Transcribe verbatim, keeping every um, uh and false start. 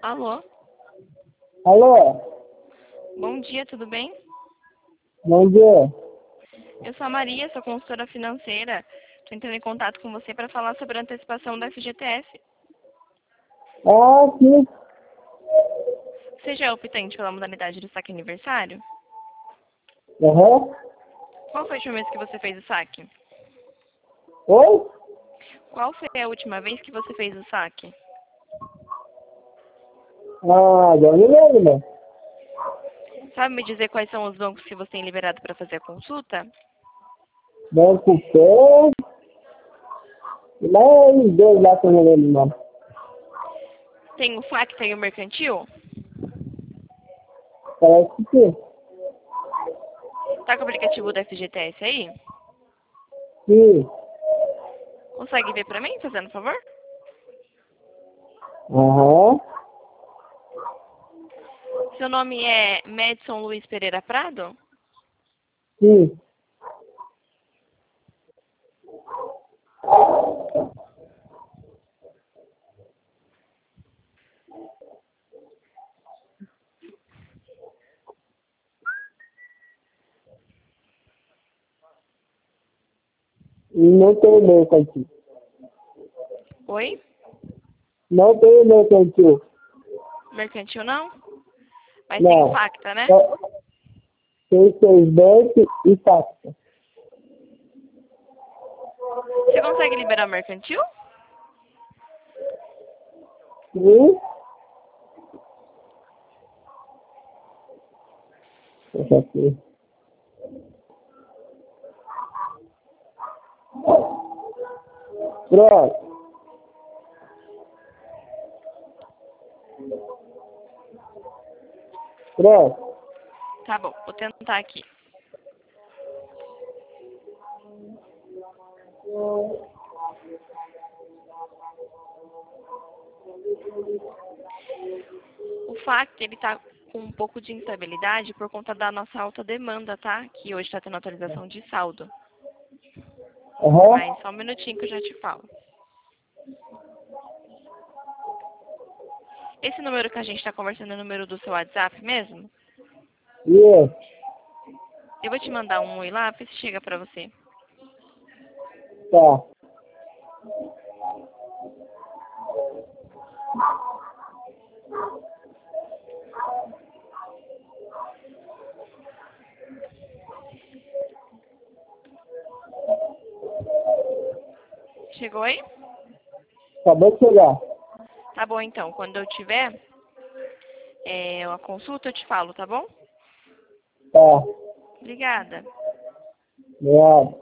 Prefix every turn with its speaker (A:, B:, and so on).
A: Alô?
B: Alô?
A: Bom dia, tudo bem?
B: Bom dia.
A: Eu sou a Maria, sou consultora financeira. Estou entrando em contato com você para falar sobre a antecipação da F G T S.
B: Ah, sim.
A: Você já é optante pela modalidade do saque aniversário?
B: Aham.
A: Qual foi a última vez que você fez o saque?
B: Oi?
A: Qual foi a última vez que você fez o saque?
B: Ah, já me lembro, né?
A: Sabe me dizer quais são os bancos que você tem liberado para fazer a consulta?
B: Banco Pé. E mais dois lá que eu não lembro, não.
A: Tem o Facta e o Mercantil?
B: Parece que sim.
A: Tá com o aplicativo da F G T S aí?
B: Sim.
A: Consegue ver para mim, fazendo favor?
B: Aham.
A: Seu nome é Madison Luiz Pereira Prado?
B: Sim. E não tem mercantil.
A: Oi?
B: Não tem mercantil.
A: Mercantil não? Mas tem o
B: Não.
A: Facta, né?
B: Só tem seus bancos e taxa.
A: Você consegue liberar o Mercantil?
B: Sim. Essa aqui. Pronto. Pronto.
A: Tá bom, vou tentar aqui. O Facta, ele tá com um pouco de instabilidade por conta da nossa alta demanda, tá? Que hoje tá tendo atualização de saldo.
B: Aham.
A: Mas só um minutinho que eu já te falo. Esse número que a gente tá conversando é o número do seu WhatsApp mesmo?
B: Isso.
A: Eu vou te mandar um oi lá, ver se chega pra você.
B: Tá.
A: Chegou aí?
B: Acabou de chegar.
A: Tá bom, então. Quando eu tiver é, a consulta, eu te falo, tá bom?
B: Tá.
A: Obrigada.
B: Obrigado.